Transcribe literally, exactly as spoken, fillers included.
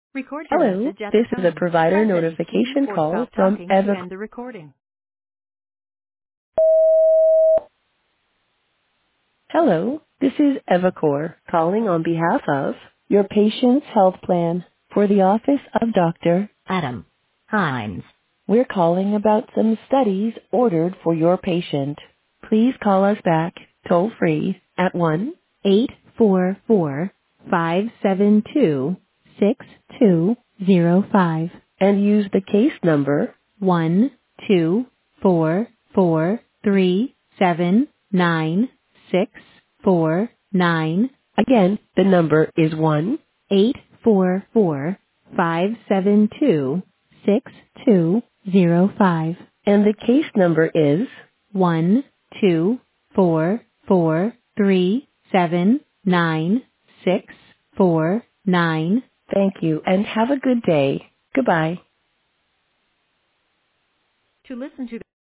Record your Hello, message at the this is a tone. provider Press any key notification or call stop from talking to Eva. end the recording. Hello, this is Evacor calling on behalf of your patient's health plan for the office of Doctor Adam Hines. We're calling about some studies ordered for your patient. Please call us back toll free at one eight four four, five seven two, six two zero five and use the case number one two four four three seven nine six four nine. Again, the number is one eight four four five seven two six two zero five, and the case number is one two four four three seven nine six four nine. Thank you, and have a good day. Goodbye. To listen to